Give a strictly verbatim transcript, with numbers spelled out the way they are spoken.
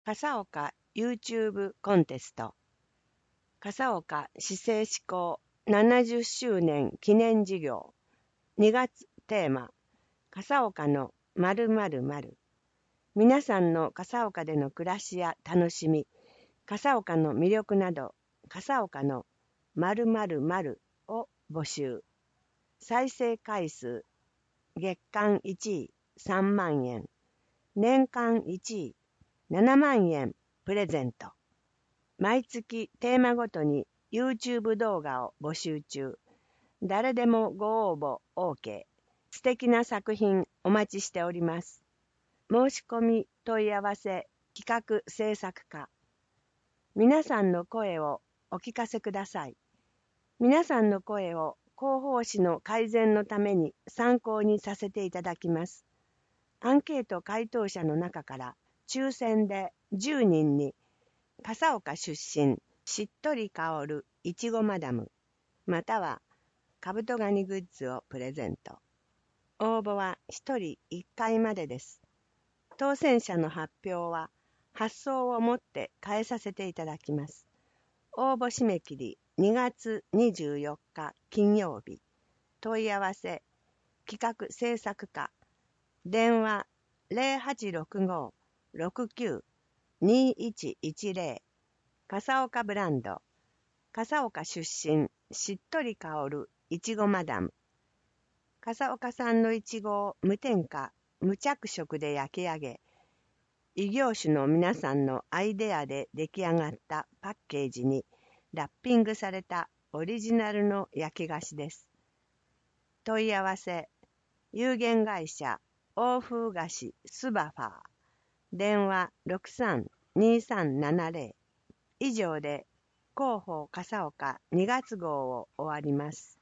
笠岡 YouTube コンテスト笠岡市政施行ななじゅっしゅうねん記念事業にがつテーマ笠岡の〇〇〇皆さんの笠岡での暮らしや楽しみ笠岡の魅力など笠岡の〇〇〇を募集再生回数月間いちいさんまんえん年間いちいななまんえんプレゼント。毎月テーマごとに YouTube 動画を募集中。誰でもご応募 OK。素敵な作品お待ちしております。申し込み問い合わせ企画制作課。皆さんの声をお聞かせください。皆さんの声を広報誌の改善のために参考にさせていただきます。アンケート回答者の中から抽選でじゅうにんに笠岡出身しっとり香るいちごマダムまたはカブトガニグッズをプレゼント。応募はひとりいっかいまでです。当選者の発表は発送をもって返させていただきます。応募締め切りにがつにじゅうよっか金曜日。問い合わせ企画制作課電話 ゼロはちろくご ろくきゅう にいちいちゼロ 笠岡ブランド笠岡出身しっとり香るいちごマダム笠岡産のいちごを無添加無着色で焼き上げ異業種の皆さんのアイデアで出来上がったパッケージにラッピングされたオリジナルの焼き菓子です。問い合わせ有限会社欧風菓子スバファー電話 ろくさんにさんななゼロ 以上で広報笠岡にがつ号を終わります。